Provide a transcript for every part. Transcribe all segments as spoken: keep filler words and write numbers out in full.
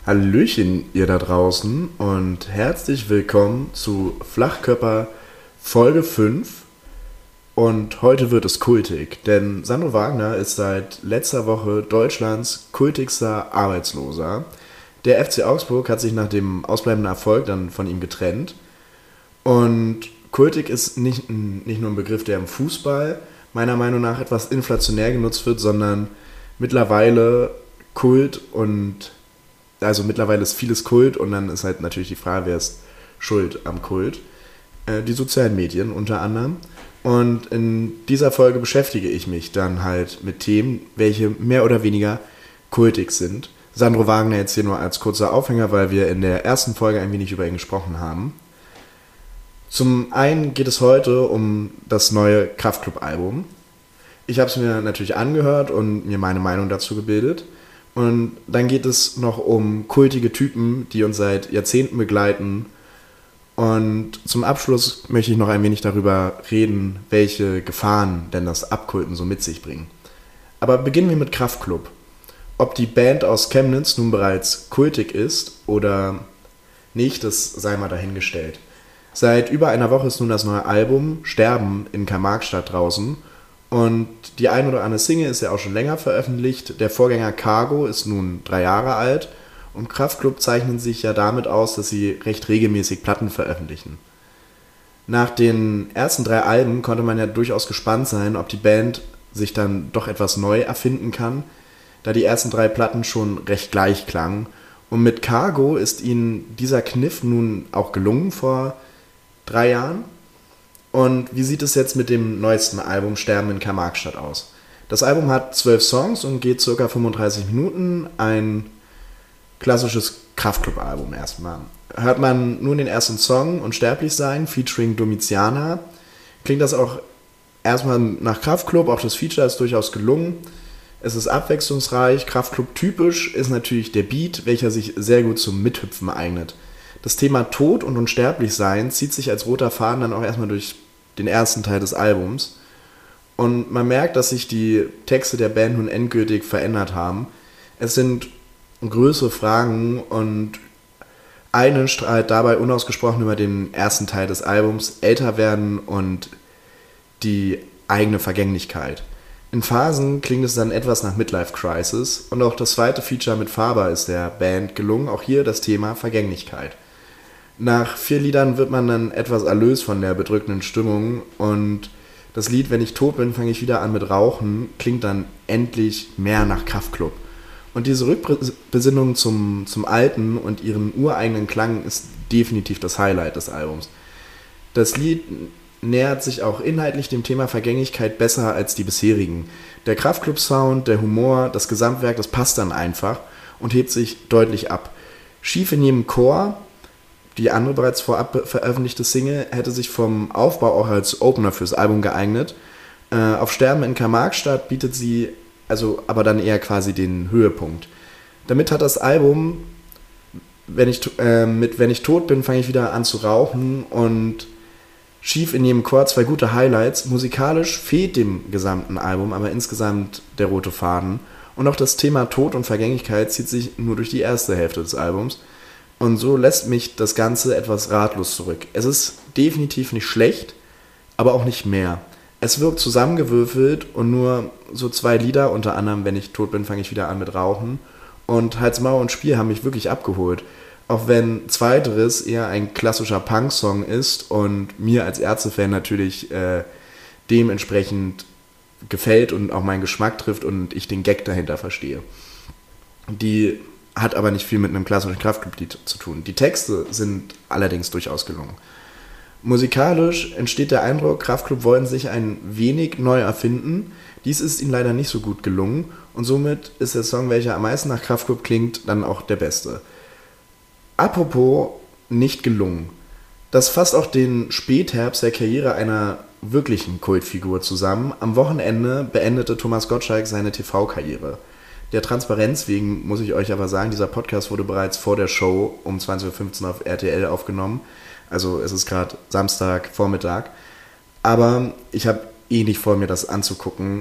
Hallöchen, ihr da draußen und herzlich willkommen zu Flachkörper Folge fünf. Und heute wird es kultig, denn Sandro Wagner ist seit letzter Woche Deutschlands kultigster Arbeitsloser. Der F C Augsburg hat sich nach dem ausbleibenden Erfolg dann von ihm getrennt. Und kultig ist nicht, nicht nur ein Begriff, der im Fußball meiner Meinung nach etwas inflationär genutzt wird, sondern mittlerweile Kult und also mittlerweile ist vieles Kult und dann ist halt natürlich die Frage, wer ist schuld am Kult. Äh, die sozialen Medien unter anderem. Und in dieser Folge beschäftige ich mich dann halt mit Themen, welche mehr oder weniger kultig sind. Sandro Wagner jetzt hier nur als kurzer Aufhänger, weil wir in der ersten Folge ein wenig über ihn gesprochen haben. Zum einen geht es heute um das neue Kraftklub-Album. Ich habe es mir natürlich angehört und mir meine Meinung dazu gebildet. Und dann geht es noch um kultige Typen, die uns seit Jahrzehnten begleiten. Und zum Abschluss möchte ich noch ein wenig darüber reden, welche Gefahren denn das Abkulten so mit sich bringt. Aber beginnen wir mit Kraftklub. Ob die Band aus Chemnitz nun bereits kultig ist oder nicht, das sei mal dahingestellt. Seit über einer Woche ist nun das neue Album Sterben in Karl-Marx-Stadt draußen. Und die ein oder andere Single ist ja auch schon länger veröffentlicht. Der Vorgänger Cargo ist nun drei Jahre alt. Und Kraftklub zeichnen sich ja damit aus, dass sie recht regelmäßig Platten veröffentlichen. Nach den ersten drei Alben konnte man ja durchaus gespannt sein, ob die Band sich dann doch etwas neu erfinden kann, da die ersten drei Platten schon recht gleich klangen. Und mit Cargo ist ihnen dieser Kniff nun auch gelungen vor drei Jahren. Und wie sieht es jetzt mit dem neuesten Album Sterben in Karl-Marx-Stadt aus? Das Album hat zwölf Songs und geht ca. fünfunddreißig Minuten, ein klassisches Kraftklub-Album erstmal. Hört man nun den ersten Song Unsterblich sein, featuring Domiziana, klingt das auch erstmal nach Kraftklub, auch das Feature ist durchaus gelungen. Es ist abwechslungsreich, Kraftklub-typisch ist natürlich der Beat, welcher sich sehr gut zum Mithüpfen eignet. Das Thema Tod und Unsterblichsein zieht sich als roter Faden dann auch erstmal durch den ersten Teil des Albums. Und man merkt, dass sich die Texte der Band nun endgültig verändert haben. Es sind größere Fragen und einen strahlt dabei unausgesprochen über den ersten Teil des Albums älter werden und die eigene Vergänglichkeit. In Phasen klingt es dann etwas nach Midlife Crisis und auch das zweite Feature mit Faber ist der Band gelungen, auch hier das Thema Vergänglichkeit. Nach vier Liedern wird man dann etwas erlöst von der bedrückenden Stimmung und das Lied Wenn ich tot bin, fange ich wieder an mit Rauchen klingt dann endlich mehr nach Kraftklub. Und diese Rückbesinnung zum, zum Alten und ihren ureigenen Klang ist definitiv das Highlight des Albums. Das Lied nähert sich auch inhaltlich dem Thema Vergänglichkeit besser als die bisherigen. Der Kraftklub-Sound, der Humor, das Gesamtwerk, das passt dann einfach und hebt sich deutlich ab. Schief in jedem Chor, die andere bereits vorab veröffentlichte Single, hätte sich vom Aufbau auch als Opener fürs Album geeignet. Äh, auf Sterben in Karl-Marx-Stadt bietet sie also aber dann eher quasi den Höhepunkt. Damit hat das Album, wenn ich, äh, mit Wenn ich tot bin, fange ich wieder an zu rauchen und Schief in jedem Chor zwei gute Highlights. Musikalisch fehlt dem gesamten Album aber insgesamt der rote Faden. Und auch das Thema Tod und Vergänglichkeit zieht sich nur durch die erste Hälfte des Albums. Und so lässt mich das Ganze etwas ratlos zurück. Es ist definitiv nicht schlecht, aber auch nicht mehr. Es wirkt zusammengewürfelt und nur so zwei Lieder, unter anderem Wenn ich tot bin, fange ich wieder an mit Rauchen. Und Hals, Maul und Spiel haben mich wirklich abgeholt. Auch wenn zweiteres eher ein klassischer Punk-Song ist und mir als Ärzte-Fan natürlich äh, dementsprechend gefällt und auch meinen Geschmack trifft und ich den Gag dahinter verstehe. Die hat aber nicht viel mit einem klassischen Kraftklub-Lied zu tun. Die Texte sind allerdings durchaus gelungen. Musikalisch entsteht der Eindruck, Kraftklub wollten sich ein wenig neu erfinden. Dies ist ihnen leider nicht so gut gelungen und somit ist der Song, welcher am meisten nach Kraftklub klingt, dann auch der beste. Apropos nicht gelungen. Das fasst auch den Spätherbst der Karriere einer wirklichen Kultfigur zusammen. Am Wochenende beendete Thomas Gottschalk seine T V-Karriere. Der Transparenz wegen muss ich euch aber sagen, dieser Podcast wurde bereits vor der Show um zwanzig Uhr fünfzehn auf R T L aufgenommen. Also es ist gerade Samstag, Vormittag. Aber ich habe eh nicht vor, mir das anzugucken.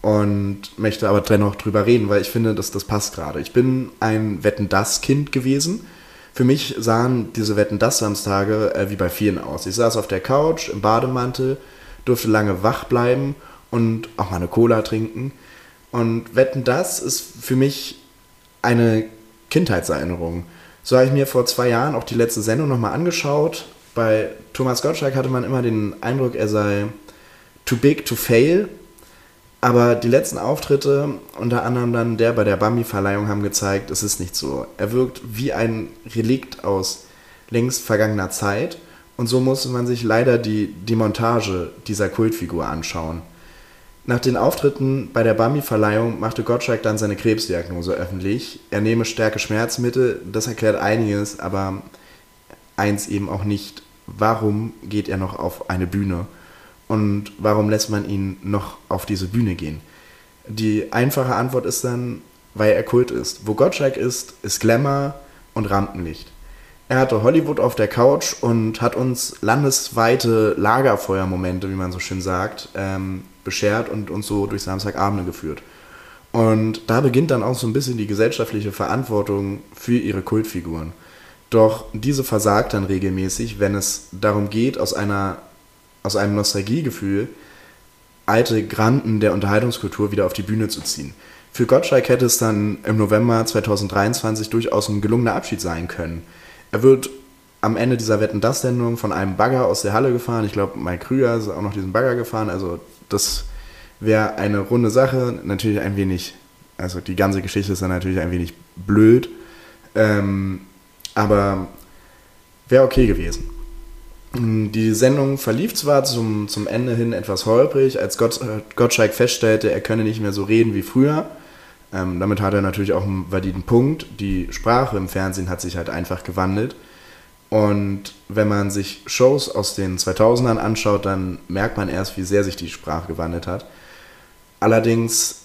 und möchte aber dennoch drüber reden, weil ich finde, dass das passt gerade. Ich bin ein Wetten-dass-Kind gewesen. Für mich sahen diese Wetten-dass-Samstage äh, wie bei vielen aus. Ich saß auf der Couch im Bademantel, durfte lange wach bleiben und auch mal eine Cola trinken. Und Wetten-dass ist für mich eine Kindheitserinnerung. So habe ich mir vor zwei Jahren auch die letzte Sendung nochmal angeschaut. Bei Thomas Gottschalk hatte man immer den Eindruck, er sei too big to fail. Aber die letzten Auftritte, unter anderem dann der bei der Bambi-Verleihung, haben gezeigt, es ist nicht so. Er wirkt wie ein Relikt aus längst vergangener Zeit. Und so musste man sich leider die, die Montage dieser Kultfigur anschauen. Nach den Auftritten bei der Bambi-Verleihung machte Gottschalk dann seine Krebsdiagnose öffentlich. Er nehme starke Schmerzmittel, das erklärt einiges, aber eins eben auch nicht. Warum geht er noch auf eine Bühne? Und warum lässt man ihn noch auf diese Bühne gehen? Die einfache Antwort ist dann, weil er Kult ist. Wo Gottschalk ist, ist Glamour und Rampenlicht. Er hatte Hollywood auf der Couch und hat uns landesweite Lagerfeuermomente, wie man so schön sagt, ähm, beschert und uns so durch Samstagabende geführt. Und da beginnt dann auch so ein bisschen die gesellschaftliche Verantwortung für ihre Kultfiguren. Doch diese versagt dann regelmäßig, wenn es darum geht, aus einer aus einem Nostalgiegefühl alte Granden der Unterhaltungskultur wieder auf die Bühne zu ziehen. Für Gottschalk hätte es dann im November zweitausenddreiundzwanzig durchaus ein gelungener Abschied sein können. Er wird am Ende dieser Wetten-dass-Sendung von einem Bagger aus der Halle gefahren. Ich glaube, Mike Krüger ist auch noch diesen Bagger gefahren. Also das wäre eine runde Sache. Natürlich ein wenig, also die ganze Geschichte ist dann natürlich ein wenig blöd. Ähm, aber wäre okay gewesen. Die Sendung verlief zwar zum, zum Ende hin etwas holprig, als Gott, Gottschalk feststellte, er könne nicht mehr so reden wie früher. Ähm, damit hat er natürlich auch einen validen Punkt. Die Sprache im Fernsehen hat sich halt einfach gewandelt. Und wenn man sich Shows aus den zweitausendern anschaut, dann merkt man erst, wie sehr sich die Sprache gewandelt hat. Allerdings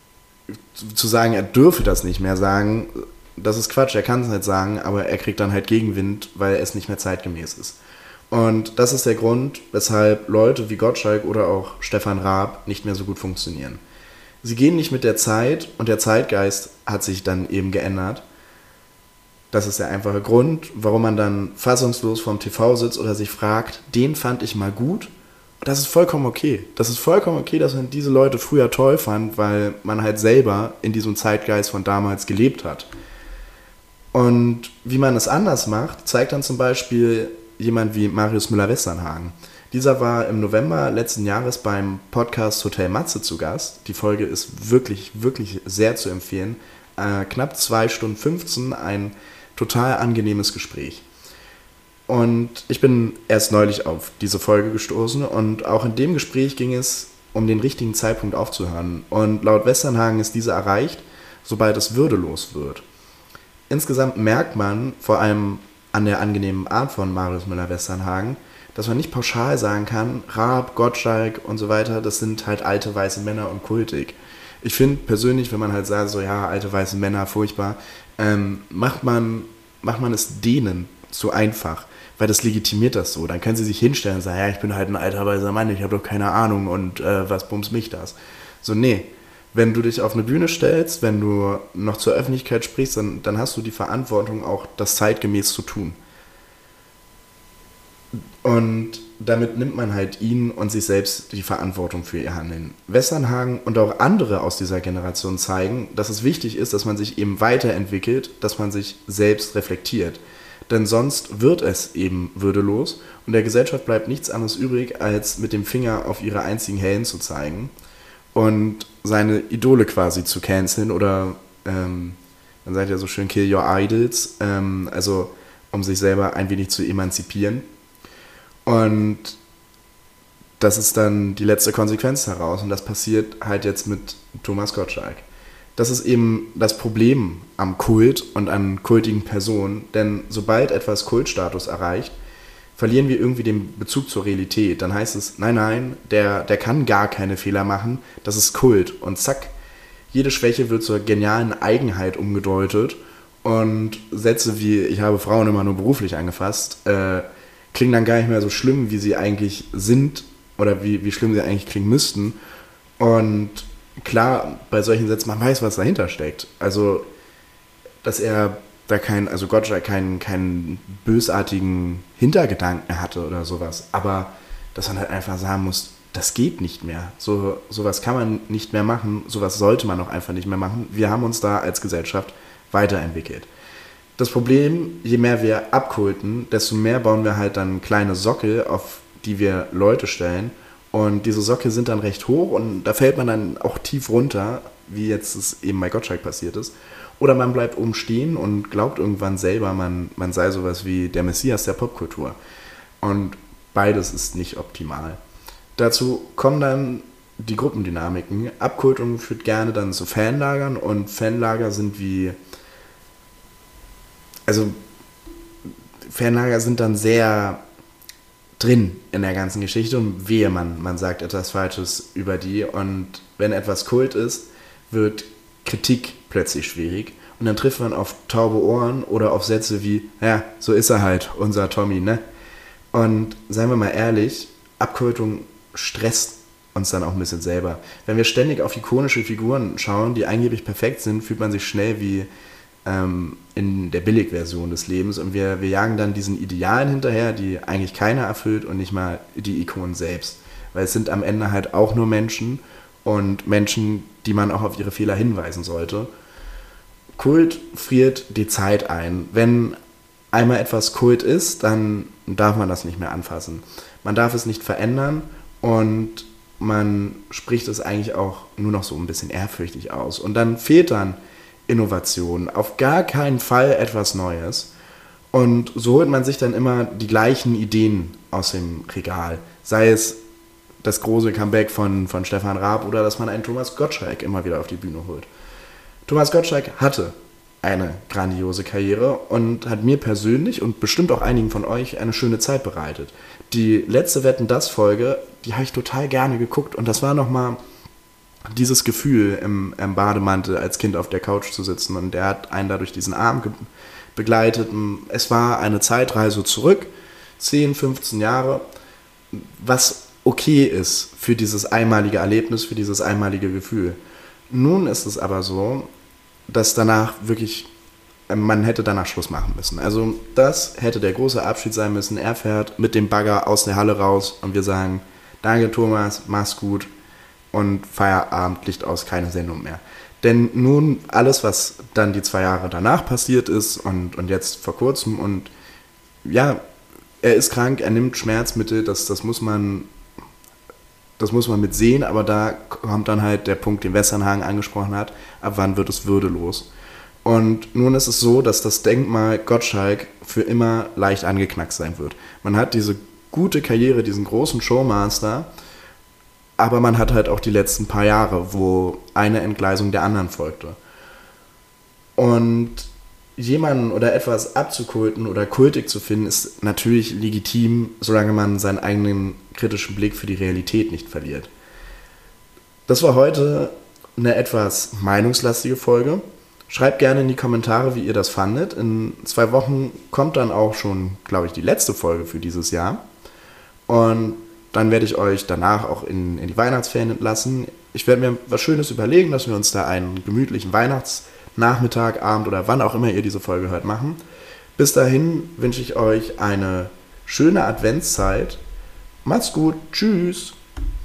zu sagen, er dürfe das nicht mehr sagen, das ist Quatsch, er kann es nicht sagen, aber er kriegt dann halt Gegenwind, weil es nicht mehr zeitgemäß ist. Und das ist der Grund, weshalb Leute wie Gottschalk oder auch Stefan Raab nicht mehr so gut funktionieren. Sie gehen nicht mit der Zeit und der Zeitgeist hat sich dann eben geändert. Das ist der einfache Grund, warum man dann fassungslos vorm T V sitzt oder sich fragt, den fand ich mal gut. Und das ist vollkommen okay. Das ist vollkommen okay, dass man diese Leute früher toll fand, weil man halt selber in diesem Zeitgeist von damals gelebt hat. Und wie man es anders macht, zeigt dann zum Beispiel jemand wie Marius Müller-Westernhagen. Dieser war im November letzten Jahres beim Podcast Hotel Matze zu Gast. Die Folge ist wirklich, wirklich sehr zu empfehlen. Äh, knapp zwei Stunden fünfzehn, ein total angenehmes Gespräch. Und ich bin erst neulich auf diese Folge gestoßen und auch in dem Gespräch ging es um den richtigen Zeitpunkt aufzuhören. Und laut Westernhagen ist diese erreicht, sobald es würdelos wird. Insgesamt merkt man, vor allem an der angenehmen Art von Marius Müller-Westernhagen, dass man nicht pauschal sagen kann, Raab, Gottschalk und so weiter, das sind halt alte weiße Männer und kultig. Ich finde persönlich, wenn man halt sagt, so ja, alte weiße Männer, furchtbar, ähm, macht man, macht man es denen zu einfach, weil das legitimiert das so. Dann können sie sich hinstellen und sagen, ja, ich bin halt ein alter weißer Mann, ich habe doch keine Ahnung und äh, was bums mich das. So, nee. Wenn du dich auf eine Bühne stellst, wenn du noch zur Öffentlichkeit sprichst, dann, dann hast du die Verantwortung, auch das zeitgemäß zu tun. Und damit nimmt man halt ihn und sich selbst die Verantwortung für ihr Handeln. Westernhagen und auch andere aus dieser Generation zeigen, dass es wichtig ist, dass man sich eben weiterentwickelt, dass man sich selbst reflektiert. Denn sonst wird es eben würdelos und der Gesellschaft bleibt nichts anderes übrig, als mit dem Finger auf ihre einzigen Helden zu zeigen und seine Idole quasi zu canceln oder, ähm, man sagt ja so schön, kill your idols, ähm, also um sich selber ein wenig zu emanzipieren. Und das ist dann die letzte Konsequenz daraus und das passiert halt jetzt mit Thomas Gottschalk. Das ist eben das Problem am Kult und an kultigen Personen, denn sobald etwas Kultstatus erreicht, verlieren wir irgendwie den Bezug zur Realität. Dann heißt es, nein, nein, der, der kann gar keine Fehler machen, das ist Kult. Und zack, jede Schwäche wird zur genialen Eigenheit umgedeutet und Sätze wie, ich habe Frauen immer nur beruflich angefasst, äh, klingen dann gar nicht mehr so schlimm, wie sie eigentlich sind oder wie, wie schlimm sie eigentlich klingen müssten. Und klar, bei solchen Sätzen, man weiß, was dahinter steckt. Also, dass er da kein, also Gottschalk keinen, keinen bösartigen Hintergedanken hatte oder sowas. Aber dass man halt einfach sagen muss, das geht nicht mehr. So, sowas kann man nicht mehr machen, sowas sollte man auch einfach nicht mehr machen. Wir haben uns da als Gesellschaft weiterentwickelt. Das Problem, je mehr wir abkulten, desto mehr bauen wir halt dann kleine Sockel, auf die wir Leute stellen. Und diese Sockel sind dann recht hoch und da fällt man dann auch tief runter, wie jetzt es eben bei Gottschalk passiert ist. Oder man bleibt oben stehen und glaubt irgendwann selber, man, man sei sowas wie der Messias der Popkultur. Und beides ist nicht optimal. Dazu kommen dann die Gruppendynamiken. Abkultung führt gerne dann zu Fanlagern und Fanlager sind wie... Also Fanlager sind dann sehr drin in der ganzen Geschichte und wehe, man, man sagt etwas Falsches über die. Und wenn etwas Kult ist, wird Kritik plötzlich schwierig. Und dann trifft man auf taube Ohren oder auf Sätze wie, ja, so ist er halt, unser Tommy, ne? Und seien wir mal ehrlich, Abkultung stresst uns dann auch ein bisschen selber. Wenn wir ständig auf ikonische Figuren schauen, die angeblich perfekt sind, fühlt man sich schnell wie ähm, in der Billigversion des Lebens und wir, wir jagen dann diesen Idealen hinterher, die eigentlich keiner erfüllt und nicht mal die Ikonen selbst. Weil es sind am Ende halt auch nur Menschen und Menschen, die man auch auf ihre Fehler hinweisen sollte. Kult friert die Zeit ein. Wenn einmal etwas Kult ist, dann darf man das nicht mehr anfassen. Man darf es nicht verändern und man spricht es eigentlich auch nur noch so ein bisschen ehrfürchtig aus. Und dann fehlt dann Innovation, auf gar keinen Fall etwas Neues. Und so holt man sich dann immer die gleichen Ideen aus dem Regal. Sei es das große Comeback von, von Stefan Raab oder dass man einen Thomas Gottschalk immer wieder auf die Bühne holt. Thomas Gottschalk hatte eine grandiose Karriere und hat mir persönlich und bestimmt auch einigen von euch eine schöne Zeit bereitet. Die letzte Wetten, das Folge, die habe ich total gerne geguckt und das war nochmal dieses Gefühl, im, im Bademantel als Kind auf der Couch zu sitzen und der hat einen dadurch diesen Arm ge- begleitet. Es war eine Zeitreise zurück, zehn, fünfzehn Jahre, was okay ist für dieses einmalige Erlebnis, für dieses einmalige Gefühl. Nun ist es aber so, dass danach wirklich, man hätte danach Schluss machen müssen. Also das hätte der große Abschied sein müssen. Er fährt mit dem Bagger aus der Halle raus und wir sagen, danke Thomas, mach's gut und Feierabend, Licht aus, keine Sendung mehr. Denn nun alles, was dann die zwei Jahre danach passiert ist und, und jetzt vor kurzem und ja, er ist krank, er nimmt Schmerzmittel, das, das muss man Das muss man mit sehen, aber da kommt dann halt der Punkt, den Westernhagen angesprochen hat, ab wann wird es würdelos. Und nun ist es so, dass das Denkmal Gottschalk für immer leicht angeknackst sein wird. Man hat diese gute Karriere, diesen großen Showmaster, aber man hat halt auch die letzten paar Jahre, wo eine Entgleisung der anderen folgte. Und jemanden oder etwas abzukulten oder kultig zu finden, ist natürlich legitim, solange man seinen eigenen kritischen Blick für die Realität nicht verliert. Das war heute eine etwas meinungslastige Folge. Schreibt gerne in die Kommentare, wie ihr das fandet. In zwei Wochen kommt dann auch schon, glaube ich, die letzte Folge für dieses Jahr. Und dann werde ich euch danach auch in, in die Weihnachtsferien entlassen. Ich werde mir was Schönes überlegen, dass wir uns da einen gemütlichen Weihnachtsnachmittag, Abend oder wann auch immer ihr diese Folge hört, machen. Bis dahin wünsche ich euch eine schöne Adventszeit. Macht's gut. Tschüss.